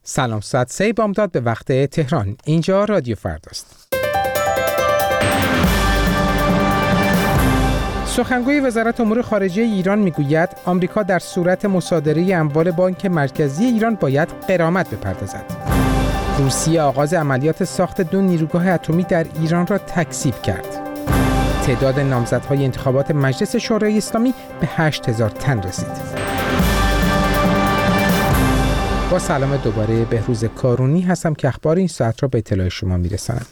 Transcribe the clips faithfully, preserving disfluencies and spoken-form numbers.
سلام، ساعت سه بامداد به وقت تهران. اینجا رادیو فرداست. سخنگوی وزارت امور خارجه ایران میگوید آمریکا در صورت مصادره اموال بانک مرکزی ایران باید غرامت بپردازد. روسیه آغاز عملیات ساخت دو نیروگاه اتمی در ایران را تکذیب کرد. تعداد نامزدهای انتخابات مجلس شورای اسلامی به هشت هزار تن رسید. با سلام دوباره بهروز کارونی هستم که اخبار این ساعت را به اطلاع شما میرسانم.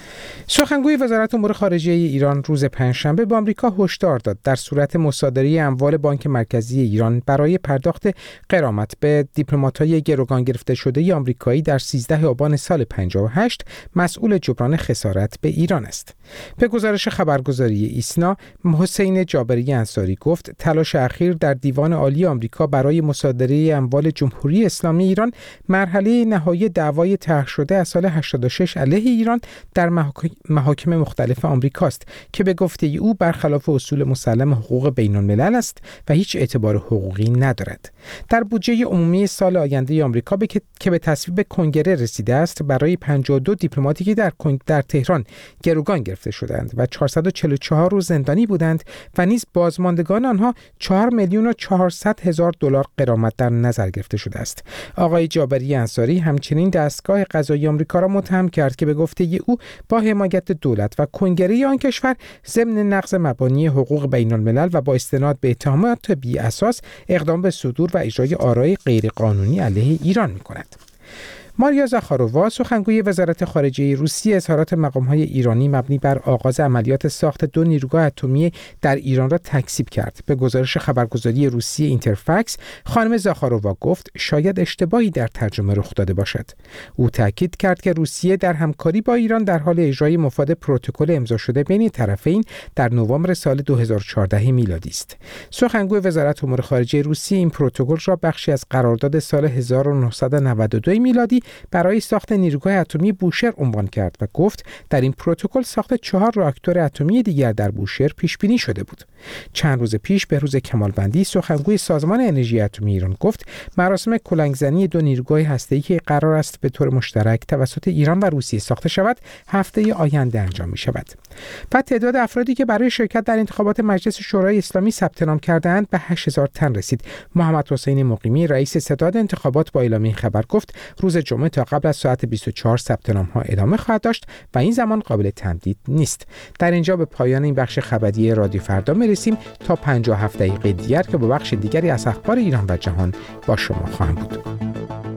سخنگوی وزارت امور خارجه ایران روز پنجشنبه به آمریکا هشدار داد در صورت مصادره اموال بانک مرکزی ایران برای پرداخت غرامت به دیپلمات‌های گروگان گرفته شده آمریکایی در سیزده آبان سال پنجاه و هشت مسئول جبران خسارت به ایران است. به گزارش خبرگزاری ایسنا، حسین جابری انصاری گفت تلاش اخیر در دیوان عالی آمریکا برای مصادره اموال جمهوری اسلامی ایران مرحله نهایی دعوای طرح شده از سال هشتاد و شش علیه ایران در محاکم محاکم مختلف آمریکاست که به گفته او برخلاف اصول مسلم حقوق بین الملل است و هیچ اعتبار حقوقی ندارد. در بودجه عمومی سال آینده آمریکا که به تصویب کنگره رسیده است برای پنجاه و دو دیپلماتی که در در تهران گروگان گرفته شدند و چهارصد و چهل و چهار روز زندانی بودند و نیز بازماندگان آنها چهار میلیون و چهارصد هزار دلار غرامت در نظر گرفته شده است. آقای جابری انصاری همچنین دستگاه قضایی آمریکا را متهم کرد که به گفته او با حمایت دولت و کنگره آن کشور ضمن نقض مبانی حقوق بین الملل و با استناد به اتهامات بی اساس اقدام به صدور و اجرای آرای غیرقانونی علیه ایران می‌کند. ماریا زاخارووا سخنگوی وزارت خارجه روسیه اظهارات مقام‌های ایرانی مبنی بر آغاز عملیات ساخت دو نیروگاه اتمی در ایران را تکذیب کرد. به گزارش خبرگزاری روسیه اینترفکس، خانم زاخارووا گفت شاید اشتباهی در ترجمه رخ داده باشد. او تاکید کرد که روسیه در همکاری با ایران در حال اجرای مفاد پروتکل امضا شده بین طرفین در نوامبر سال دو هزار و چهارده میلادی است. سخنگوی وزارت امور خارجه روسیه این پروتکل را بخشی از قرارداد سال هزار و نهصد و نود و دو میلادی برای ساخت نیروگاه اتمی بوشهر عنوان کرد و گفت در این پروتکل ساخت چهار راکتور اتمی دیگر در بوشهر پیش بینی شده بود. چند روز پیش بهروز کمالبندی سخنگوی سازمان انرژی اتمی ایران گفت مراسم کلنگزنی دو نیروگاه هسته‌ای که قرار است به طور مشترک توسط ایران و روسیه ساخته شود هفته آینده انجام می شود. و تعداد افرادی که برای شرکت در انتخابات مجلس شورای اسلامی ثبت نام کردند به هشت هزار تن رسید. محمد حسین مقیمی رئیس ستاد انتخابات با اعلام این خبر گفت روز جمعه تا قبل از ساعت بیست و چهار ثبت نام ها ادامه خواهد داشت و این زمان قابل تمدید نیست. در اینجا به پایان این بخش خبری رادیو فردا میرسیم تا پنجاه و هفت دقیقه دیگر که با بخش دیگری از اخبار ایران و جهان با شما خواهم بود.